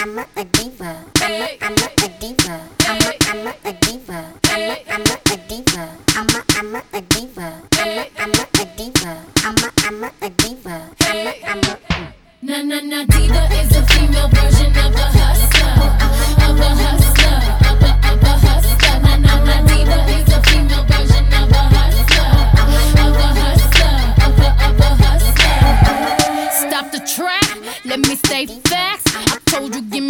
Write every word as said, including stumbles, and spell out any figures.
I'm a, a diva. I'm a, I'm a, a diva. I'm a, I'm a, a diva. I'm a, I'm a, a diva. I'm a, I'm a, a diva. I'm a, I'm a, a diva. I'm a, I'm a, a diva. I'm a, I'm a. Na na na, diva is a female version of a hustler, of a hustler, of a of a hustler. Na na na, diva is a female version of a hustler, of a hustler, of a of a hustler. Stop the track, let me stay facts. I told you, give me